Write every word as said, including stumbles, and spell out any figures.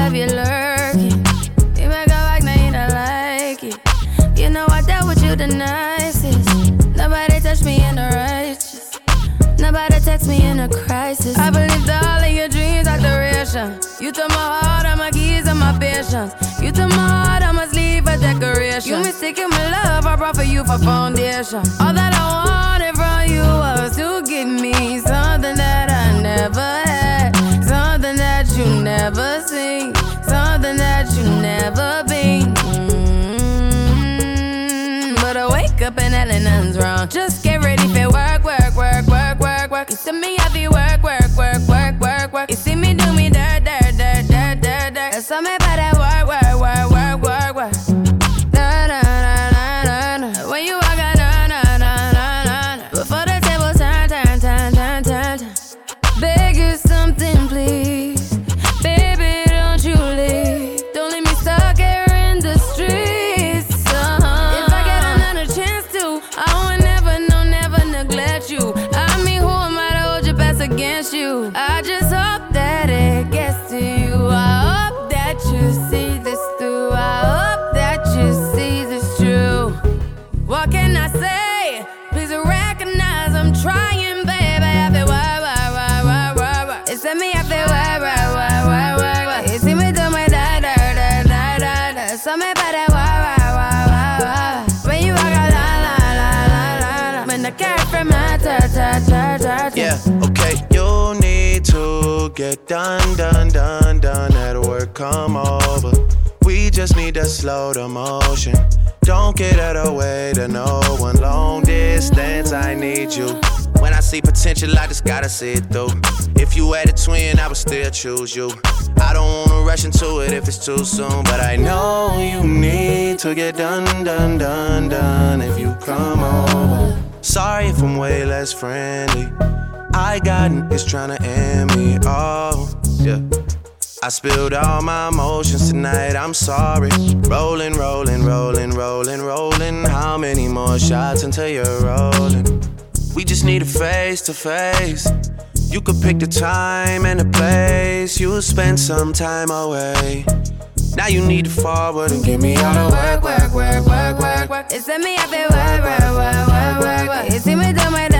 have you lurking. You make a like, now you don't like it. You know I dealt with you the nicest. Nobody touched me in the righteous. Nobody text me in a crisis. I believed all of your dreams are duration. You took my heart, all my keys, and my patience. You took my heart, I must leave a decoration. You mistaken my love, I brought for you for foundation. All that I wanted from you was to give me something that I never had, something that you never seen, something that you never been. Mm-hmm. But I wake up and hell nothing's wrong. Just get ready for work, work, work, work, work, work. You see me happy work, work, work, work, work, work. You see me do me dirt, dirt, dirt, dirt, dirt, dirt. There's something about that work, work, work, work, work, work. Na na na na na na. When you walk out, na na na na na na. Before the table turn, turn, turn, turn, turn, turn. Beg you something, please, baby, don't you leave. Don't leave me stuck here in the streets. Uh-huh. If I get another chance to, I would never, no, never neglect you. I mean, who am I to hold your best against you? I just hope that it gets to you. I hope that you see this through. I hope that you see this true. What can I say? Please recognize I'm trying, baby. I feel why, why, why, why, why, why. It's me, I feel why, why, why, why, why, why. You see me do my da, da, da, da, da, da. Something about that why, why, why, why, why. When you walk out, la, la, la, la, la, la. When the cat from my ta, ta, ta, ta, ta. Yeah, okay, you need to get done, done, done, done. That work, come over. We just need to slow the motion. Don't get out of the way to no one. Long distance, I need you. When I see potential, I just gotta see it through. If you had a twin, I would still choose you. I don't wanna rush into it if it's too soon, but I know you need to get done, done, done, done. If you come over. Sorry if I'm way less friendly. I got niggas tryna end me, oh, yeah. I spilled all my emotions tonight, I'm sorry. Rolling, rolling, rolling, rolling, rolling. How many more shots until you're rolling? We just need a face to face. You could pick the time and the place. You'll spend some time away. Now you need to forward and get me out of work, work, work, work, work, work. It's me, I feel work, work, work, work, work, work. You see me do my